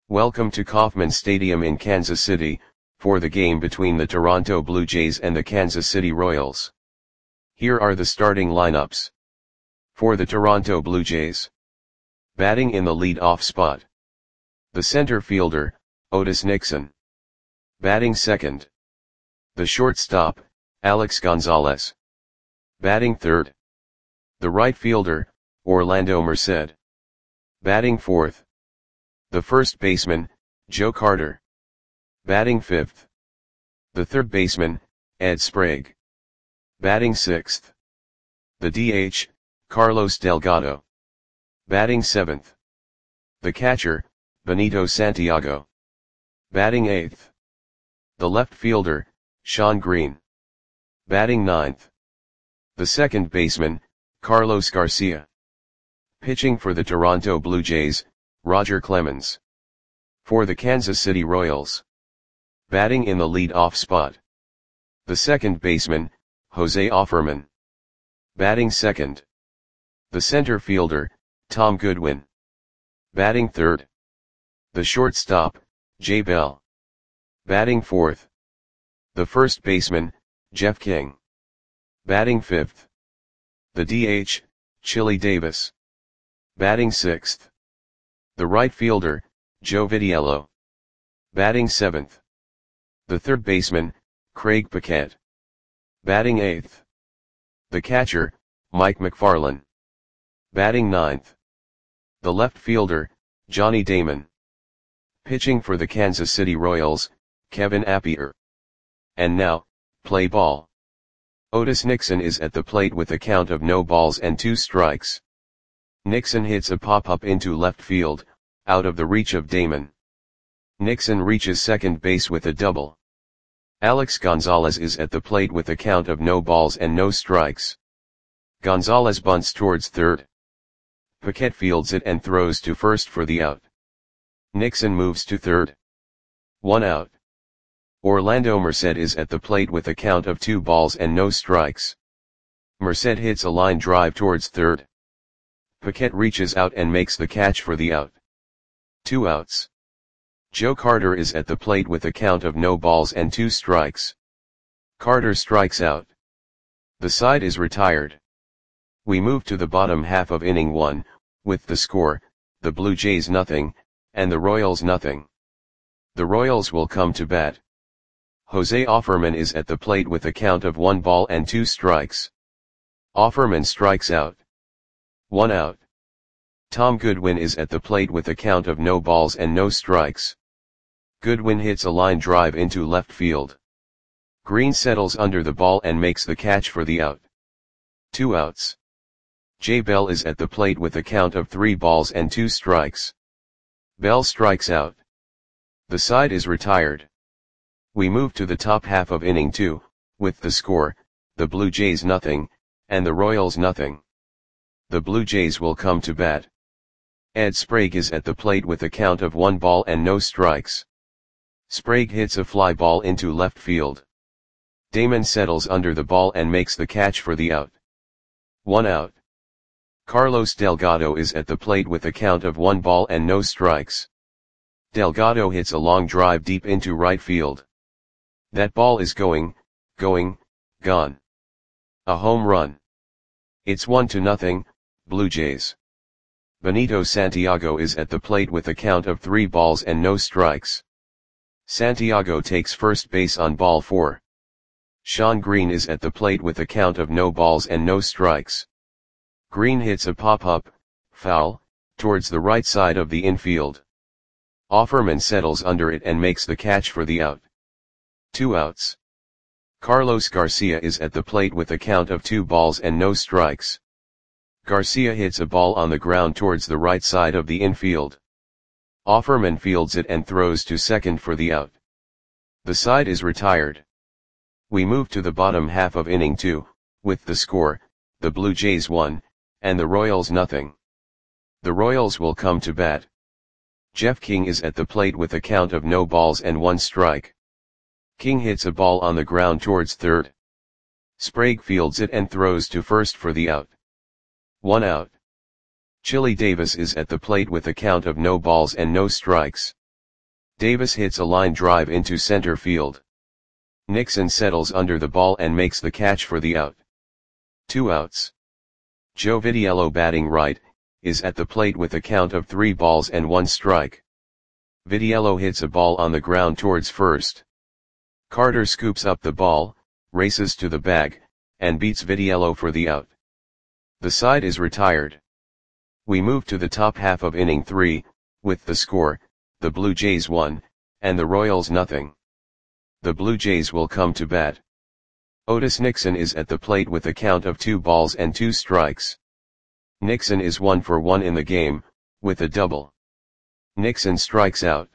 Welcome to Kauffman Stadium in Kansas City, for the game between the Toronto Blue Jays and the Kansas City Royals. Here are the starting lineups. For the Toronto Blue Jays. Batting in the lead-off spot. The center fielder, Otis Nixon. Batting second. The shortstop, Alex Gonzalez. Batting third. The right fielder, Orlando Merced. Batting fourth. The first baseman, Joe Carter. Batting fifth. The third baseman, Ed Sprague. Batting sixth. The DH, Carlos Delgado. Batting seventh. The catcher, Benito Santiago. Batting eighth. The left fielder, Shawn Green. Batting ninth. The second baseman, Carlos Garcia. Pitching for the Toronto Blue Jays, Roger Clemens. For the Kansas City Royals. Batting in the lead-off spot. The second baseman, Jose Offerman. Batting second. The center fielder, Tom Goodwin. Batting third. The shortstop, Jay Bell. Batting fourth. The first baseman, Jeff King. Batting fifth. The DH, Chili Davis. Batting sixth. The right fielder, Joe Vitiello. Batting seventh. The third baseman, Craig Paquette. Batting eighth. The catcher, Mike McFarland. Batting ninth. The left fielder, Johnny Damon. Pitching for the Kansas City Royals, Kevin Appier. And now, play ball. Otis Nixon is at the plate with a count of no balls and 2 strikes. Nixon hits a pop-up into left field, out of the reach of Damon. Nixon reaches second base with a double. Alex Gonzalez is at the plate with a count of no balls and no strikes. Gonzalez bunts towards third. Paquette fields it and throws to first for the out. Nixon moves to third. 1 out. Orlando Merced is at the plate with a count of 2 balls and no strikes. Merced hits a line drive towards third. Paquette reaches out and makes the catch for the out. 2 outs. Joe Carter is at the plate with a count of no balls and 2 strikes. Carter strikes out. The side is retired. We move to the bottom half of inning 1, with the score, the Blue Jays nothing, and the Royals nothing. The Royals will come to bat. Jose Offerman is at the plate with a count of 1 ball and 2 strikes. Offerman strikes out. 1 out. Tom Goodwin is at the plate with a count of no balls and no strikes. Goodwin hits a line drive into left field. Green settles under the ball and makes the catch for the out. 2 outs. Jay Bell is at the plate with a count of 3 balls and 2 strikes. Bell strikes out. The side is retired. We move to the top half of inning 2, with the score, the Blue Jays nothing, and the Royals nothing. The Blue Jays will come to bat. Ed Sprague is at the plate with a count of 1 ball and no strikes. Sprague hits a fly ball into left field. Damon settles under the ball and makes the catch for the out. 1 out. Carlos Delgado is at the plate with a count of 1 ball and no strikes. Delgado hits a long drive deep into right field. That ball is gone. A home run. It's 1-0, Blue Jays. Benito Santiago is at the plate with a count of 3 balls and no strikes. Santiago takes first base on ball 4. Shawn Green is at the plate with a count of no balls and no strikes. Green hits a pop-up, foul, towards the right side of the infield. Offerman settles under it and makes the catch for the out. 2 outs. Carlos Garcia is at the plate with a count of 2 balls and no strikes. Garcia hits a ball on the ground towards the right side of the infield. Offerman fields it and throws to second for the out. The side is retired. We move to the bottom half of inning 2, with the score, the Blue Jays 1, and the Royals nothing. The Royals will come to bat. Jeff King is at the plate with a count of no balls and 1 strike. King hits a ball on the ground towards third. Sprague fields it and throws to first for the out. 1 out. Chili Davis is at the plate with a count of no balls and no strikes. Davis hits a line drive into center field. Nixon settles under the ball and makes the catch for the out. 2 outs. Joe Vitiello, batting right, is at the plate with a count of 3 balls and 1 strike. Vitiello hits a ball on the ground towards first. Carter scoops up the ball, races to the bag, and beats Vitiello for the out. The side is retired. We move to the top half of inning 3, with the score, the Blue Jays 1, and the Royals nothing. The Blue Jays will come to bat. Otis Nixon is at the plate with a count of 2 balls and 2 strikes. Nixon is 1 for 1 in the game, with a double. Nixon strikes out.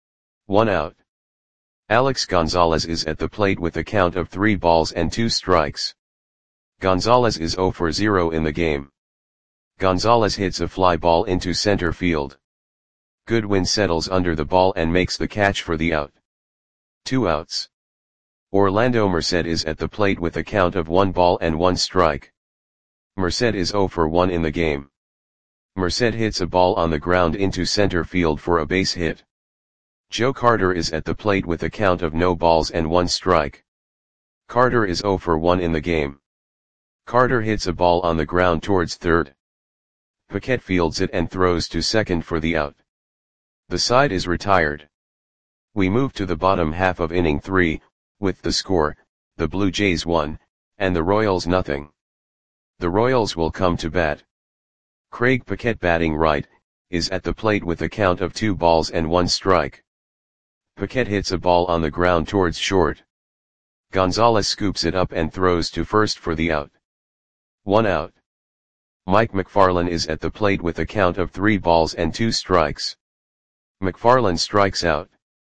1 out. Alex Gonzalez is at the plate with a count of 3 balls and 2 strikes. Gonzalez is 0 for 0 in the game. Gonzalez hits a fly ball into center field. Goodwin settles under the ball and makes the catch for the out. 2 outs. Orlando Merced is at the plate with a count of 1 ball and 1 strike. Merced is 0 for 1 in the game. Merced hits a ball on the ground into center field for a base hit. Joe Carter is at the plate with a count of no balls and 1 strike. Carter is 0 for 1 in the game. Carter hits a ball on the ground towards third. Paquette fields it and throws to second for the out. The side is retired. We move to the bottom half of inning 3, with the score, the Blue Jays 1, and the Royals nothing. The Royals will come to bat. Craig Paquette, batting right, is at the plate with a count of 2 balls and 1 strike. Paquette hits a ball on the ground towards short. Gonzalez scoops it up and throws to first for the out. 1 out. Mike McFarland is at the plate with a count of 3 balls and 2 strikes. McFarland strikes out.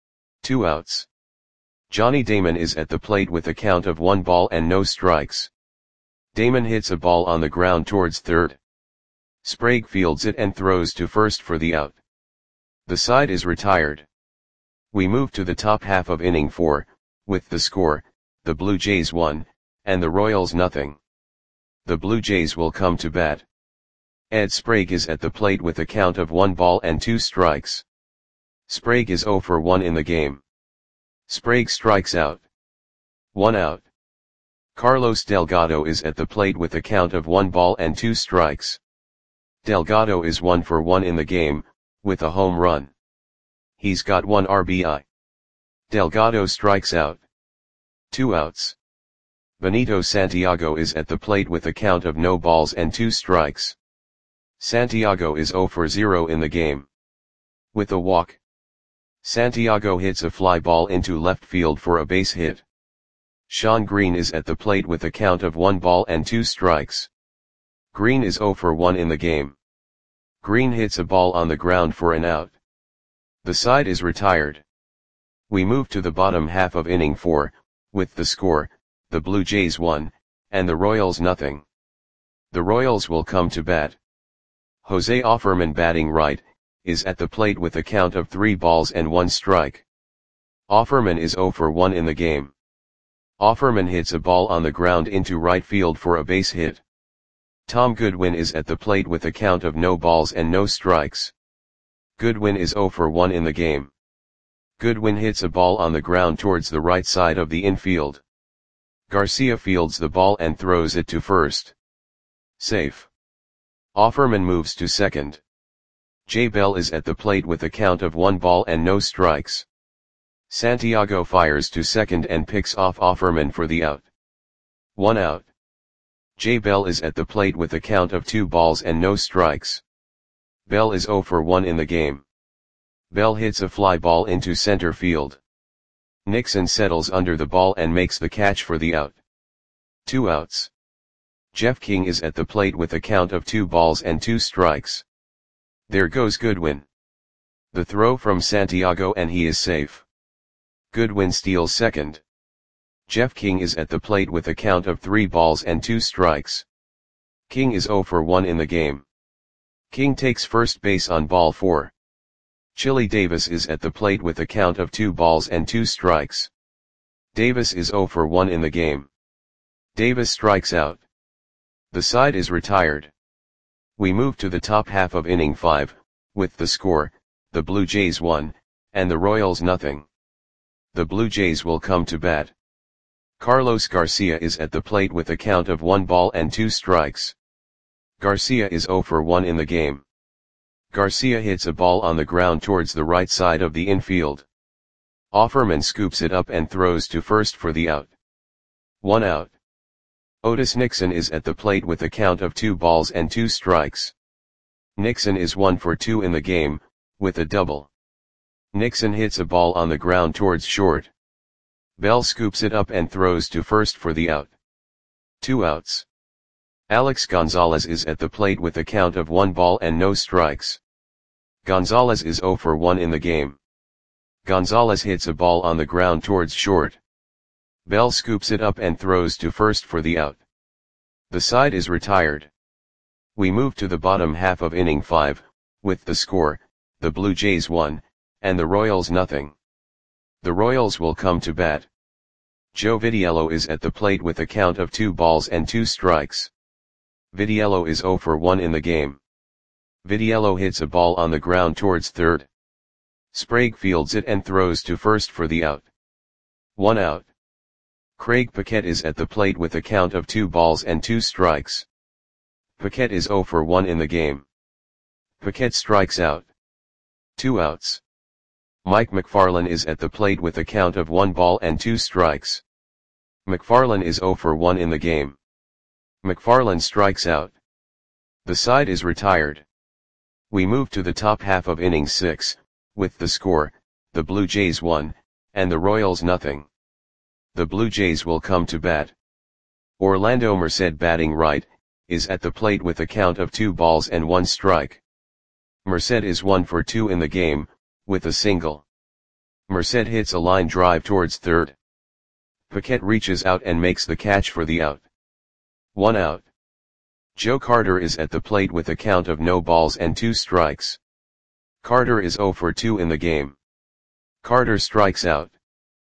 2 outs. Johnny Damon is at the plate with a count of 1 ball and no strikes. Damon hits a ball on the ground towards third. Sprague fields it and throws to first for the out. The side is retired. We move to the top half of inning 4, with the score, the Blue Jays 1, and the Royals nothing. The Blue Jays will come to bat. Ed Sprague is at the plate with a count of 1 ball and 2 strikes. Sprague is 0 for 1 in the game. Sprague strikes out. 1 out. Carlos Delgado is at the plate with a count of 1 ball and 2 strikes. Delgado is 1 for 1 in the game, with a home run. He's got 1 RBI. Delgado strikes out. 2 outs. Benito Santiago is at the plate with a count of no balls and 2 strikes. Santiago is 0 for 0 in the game. With a walk. Santiago hits a fly ball into left field for a base hit. Sean Green is at the plate with a count of 1 ball and 2 strikes. Green is 0 for 1 in the game. Green hits a ball on the ground for an out. The side is retired. We move to the bottom half of inning 4, with the score, the Blue Jays 1, and the Royals nothing. The Royals will come to bat. Jose Offerman, batting right, is at the plate with a count of 3 balls and 1 strike. Offerman is 0 for 1 in the game. Offerman hits a ball on the ground into right field for a base hit. Tom Goodwin is at the plate with a count of no balls and no strikes. Goodwin is 0 for 1 in the game. Goodwin hits a ball on the ground towards the right side of the infield. Garcia fields the ball and throws it to first. Safe. Offerman moves to second. Jay Bell is at the plate with a count of 1 ball and no strikes. Santiago fires to second and picks off Offerman for the out. 1 out. Jay Bell is at the plate with a count of 2 balls and no strikes. Bell is 0 for 1 in the game. Bell hits a fly ball into center field. Nixon settles under the ball and makes the catch for the out. 2 outs. Jeff King is at the plate with a count of 2 balls and 2 strikes. There goes Goodwin. The throw from Santiago and he is safe. Goodwin steals second. Jeff King is at the plate with a count of 3 balls and 2 strikes. King is 0 for 1 in the game. King takes first base on ball 4. Chili Davis is at the plate with a count of 2 balls and 2 strikes. Davis is 0 for 1 in the game. Davis strikes out. The side is retired. We move to the top half of inning 5, with the score, the Blue Jays 1, and the Royals nothing. The Blue Jays will come to bat. Carlos Garcia is at the plate with a count of 1 ball and 2 strikes. Garcia is 0 for 1 in the game. Garcia hits a ball on the ground towards the right side of the infield. Offerman scoops it up and throws to first for the out. 1 out. Otis Nixon is at the plate with a count of 2 balls and 2 strikes. Nixon is 1 for 2 in the game, with a double. Nixon hits a ball on the ground towards short. Bell scoops it up and throws to first for the out. 2 outs. Alex Gonzalez is at the plate with a count of 1 ball and no strikes. Gonzalez is 0 for 1 in the game. Gonzalez hits a ball on the ground towards short. Bell scoops it up and throws to first for the out. The side is retired. We move to the bottom half of inning 5, with the score, the Blue Jays 1, and the Royals nothing. The Royals will come to bat. Joe Vitiello is at the plate with a count of 2 balls and 2 strikes. Vitiello is 0 for 1 in the game. Vitiello hits a ball on the ground towards third. Sprague fields it and throws to first for the out. 1 out. Craig Paquette is at the plate with a count of 2 balls and 2 strikes. Paquette is 0 for 1 in the game. Paquette strikes out. 2 outs. Mike McFarland is at the plate with a count of 1 ball and 2 strikes. McFarland is 0 for 1 in the game. McFarland strikes out. The side is retired. We move to the top half of inning 6, with the score, the Blue Jays 1, and the Royals nothing. The Blue Jays will come to bat. Orlando Merced, batting right, is at the plate with a count of 2 balls and 1 strike. Merced is 1 for 2 in the game, with a single. Merced hits a line drive towards third. Paquette reaches out and makes the catch for the out. 1 out. Joe Carter is at the plate with a count of no balls and 2 strikes. Carter is 0 for 2 in the game. Carter strikes out.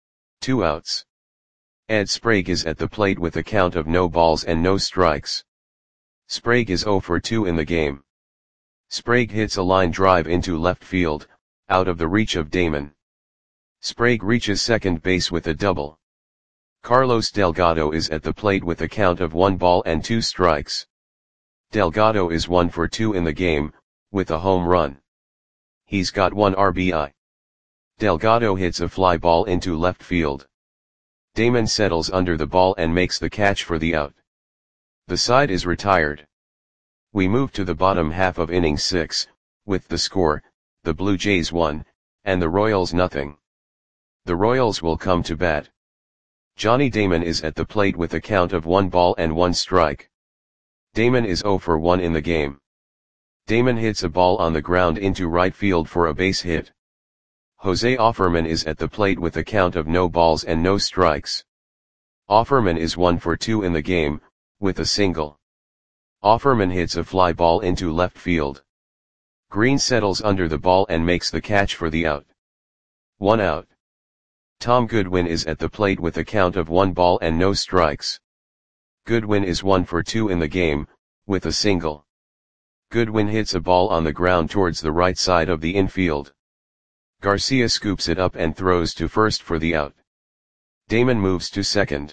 2 outs. Ed Sprague is at the plate with a count of no balls and no strikes. Sprague is 0 for 2 in the game. Sprague hits a line drive into left field, out of the reach of Damon. Sprague reaches second base with a double. Carlos Delgado is at the plate with a count of 1 ball and 2 strikes. Delgado is 1 for 2 in the game, with a home run. He's got 1 RBI. Delgado hits a fly ball into left field. Damon settles under the ball and makes the catch for the out. The side is retired. We move to the bottom half of inning 6, with the score, the Blue Jays 1, and the Royals nothing. The Royals will come to bat. Johnny Damon is at the plate with a count of 1 ball and 1 strike. Damon is 0 for 1 in the game. Damon hits a ball on the ground into right field for a base hit. Jose Offerman is at the plate with a count of no balls and no strikes. Offerman is 1 for 2 in the game, with a single. Offerman hits a fly ball into left field. Green settles under the ball and makes the catch for the out. 1 out. Tom Goodwin is at the plate with a count of 1 ball and no strikes. Goodwin is 1 for 2 in the game, with a single. Goodwin hits a ball on the ground towards the right side of the infield. Garcia scoops it up and throws to first for the out. Damon moves to second.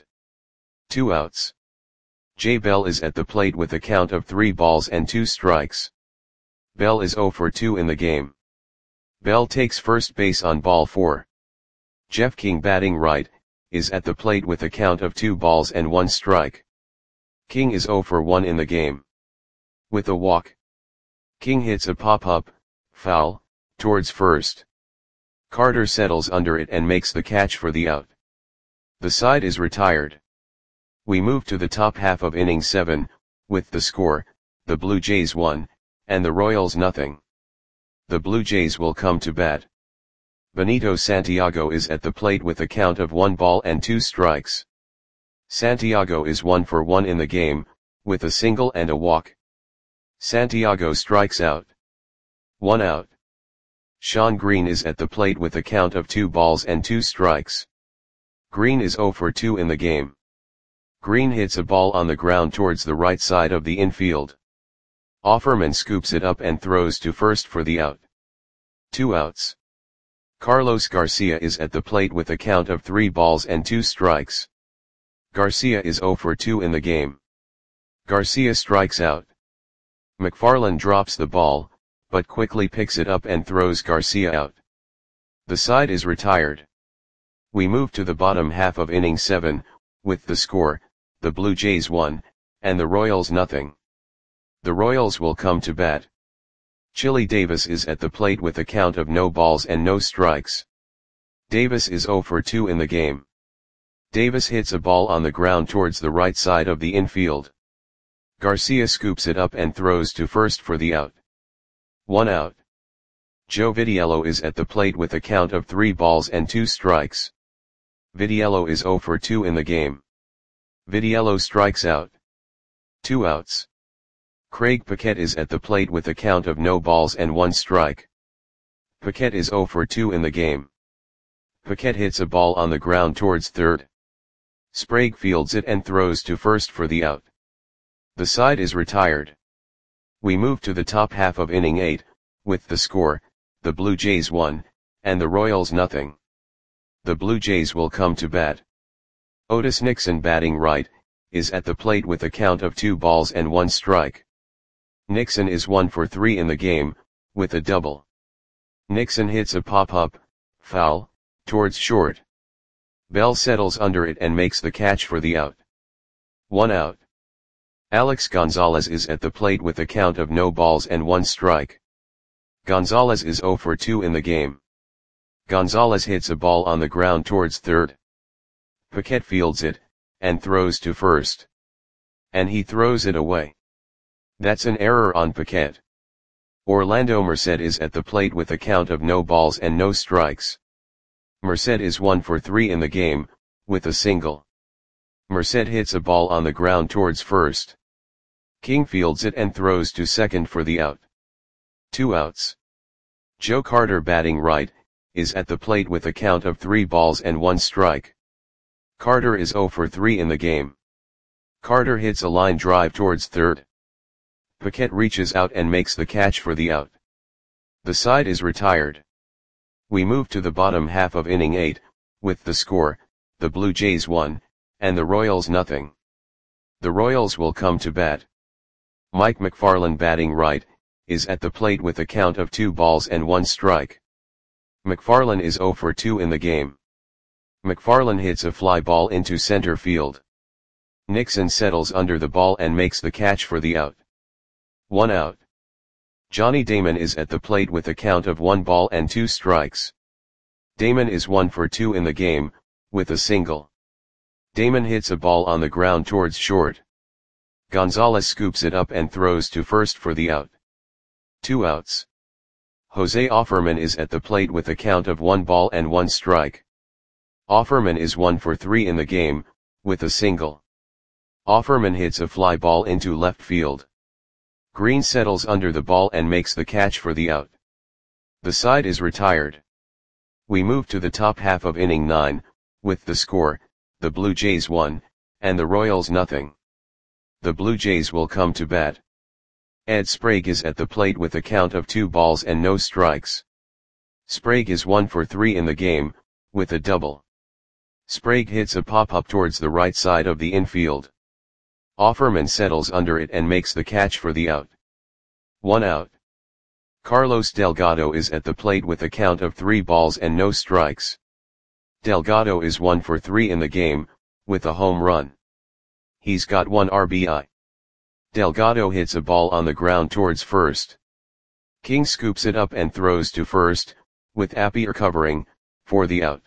2 outs. Jay Bell is at the plate with a count of 3 balls and 2 strikes. Bell is 0 for 2 in the game. Bell takes first base on ball 4. Jeff King, batting right, is at the plate with a count of 2 balls and 1 strike. King is 0 for 1 in the game. With a walk. King hits a pop-up, foul, towards first. Carter settles under it and makes the catch for the out. The side is retired. We move to the top half of inning 7, with the score, the Blue Jays 1, and the Royals nothing. The Blue Jays will come to bat. Benito Santiago is at the plate with a count of 1 ball and 2 strikes. Santiago is 1 for 1 in the game, with a single and a walk. Santiago strikes out. 1 out. Sean Green is at the plate with a count of 2 balls and 2 strikes. Green is 0 for 2 in the game. Green hits a ball on the ground towards the right side of the infield. Offerman scoops it up and throws to first for the out. 2 outs. Carlos Garcia is at the plate with a count of 3 balls and 2 strikes. Garcia is 0 for 2 in the game. Garcia strikes out. McFarland drops the ball, but quickly picks it up and throws Garcia out. The side is retired. We move to the bottom half of inning 7, with the score, the Blue Jays 1, and the Royals nothing. The Royals will come to bat. Chili Davis is at the plate with a count of no balls and no strikes. Davis is 0 for 2 in the game. Davis hits a ball on the ground towards the right side of the infield. Garcia scoops it up and throws to first for the out. 1 out. Joe Vitiello is at the plate with a count of 3 balls and 2 strikes. Vitiello is 0 for 2 in the game. Vitiello strikes out. 2 outs. Craig Paquette is at the plate with a count of no balls and 1 strike. Paquette is 0 for 2 in the game. Paquette hits a ball on the ground towards third. Sprague fields it and throws to first for the out. The side is retired. We move to the top half of inning 8, with the score, the Blue Jays 1, and the Royals nothing. The Blue Jays will come to bat. Otis Nixon, batting right, is at the plate with a count of 2 balls and 1 strike. Nixon is 1 for 3 in the game, with a double. Nixon hits a pop-up, foul, towards short. Bell settles under it and makes the catch for the out. 1 out. Alex Gonzalez is at the plate with a count of no balls and 1 strike. Gonzalez is 0 for 2 in the game. Gonzalez hits a ball on the ground towards third. Paquette fields it, and throws to first. And he throws it away. That's an error on Paquette. Orlando Merced is at the plate with a count of no balls and no strikes. Merced is 1 for 3 in the game, with a single. Merced hits a ball on the ground towards first. King fields it and throws to second for the out. 2 outs. Joe Carter, batting right, is at the plate with a count of 3 balls and 1 strike. Carter is 0 for 3 in the game. Carter hits a line drive towards third. Paquette reaches out and makes the catch for the out. The side is retired. We move to the bottom half of inning 8, with the score, the Blue Jays 1, and the Royals nothing. The Royals will come to bat. Mike McFarland, batting right, is at the plate with a count of 2 balls and 1 strike. McFarland is 0 for 2 in the game. McFarland hits a fly ball into center field. Nixon settles under the ball and makes the catch for the out. 1 out. Johnny Damon is at the plate with a count of 1 ball and 2 strikes. Damon is 1 for 2 in the game, with a single. Damon hits a ball on the ground towards short. Gonzalez scoops it up and throws to first for the out. 2 outs. Jose Offerman is at the plate with a count of 1 ball and 1 strike. Offerman is 1 for 3 in the game, with a single. Offerman hits a fly ball into left field. Green settles under the ball and makes the catch for the out. The side is retired. We move to the top half of inning 9, with the score, the Blue Jays 1, and the Royals nothing. The Blue Jays will come to bat. Ed Sprague is at the plate with a count of 2 balls and no strikes. Sprague is 1 for 3 in the game, with a double. Sprague hits a pop-up towards the right side of the infield. Offerman settles under it and makes the catch for the out. 1 out. Carlos Delgado is at the plate with a count of 3 balls and no strikes. Delgado is 1 for 3 in the game, with a home run. He's got 1 RBI. Delgado hits a ball on the ground towards first. King scoops it up and throws to first, with Appy recovering, for the out.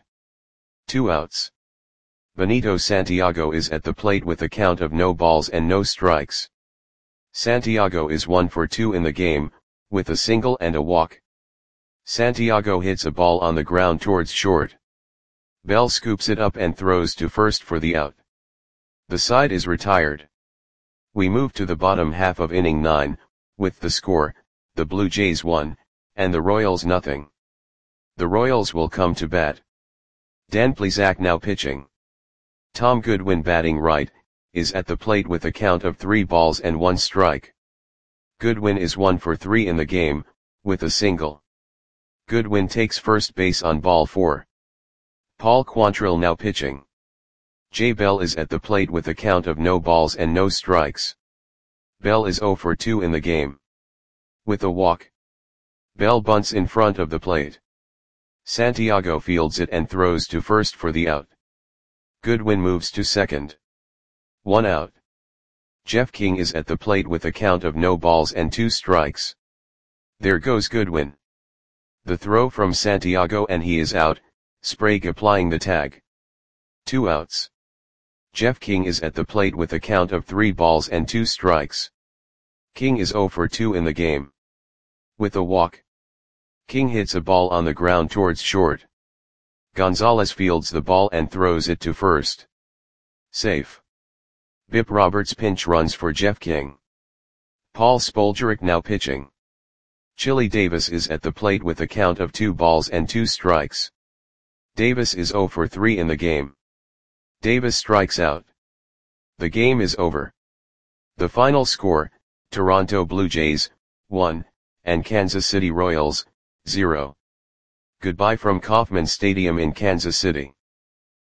2 outs. Benito Santiago is at the plate with a count of no balls and no strikes. Santiago is 1 for 2 in the game, with a single and a walk. Santiago hits a ball on the ground towards short. Bell scoops it up and throws to first for the out. The side is retired. We move to the bottom half of inning 9, with the score, the Blue Jays 1, and the Royals nothing. The Royals will come to bat. Dan Plesac now pitching. Tom Goodwin, batting right, is at the plate with a count of 3 balls and 1 strike. Goodwin is 1 for 3 in the game, with a single. Goodwin takes first base on ball 4. Paul Quantrill now pitching. Jay Bell is at the plate with a count of no balls and no strikes. Bell is 0 for 2 in the game. With a walk. Bell bunts in front of the plate. Santiago fields it and throws to first for the out. Goodwin moves to second. 1 out. Jeff King is at the plate with a count of no balls and 2 strikes. There goes Goodwin. The throw from Santiago and he is out, Sprague applying the tag. 2 outs. Jeff King is at the plate with a count of 3 balls and 2 strikes. King is 0 for 2 in the game. With a walk. King hits a ball on the ground towards short. Gonzalez fields the ball and throws it to first. Safe. Bip Roberts pinch runs for Jeff King. Paul Spoljaric now pitching. Chili Davis is at the plate with a count of 2 balls and 2 strikes. Davis is 0 for 3 in the game. Davis strikes out. The game is over. The final score, Toronto Blue Jays, 1, and Kansas City Royals, 0. Goodbye from Kauffman Stadium in Kansas City.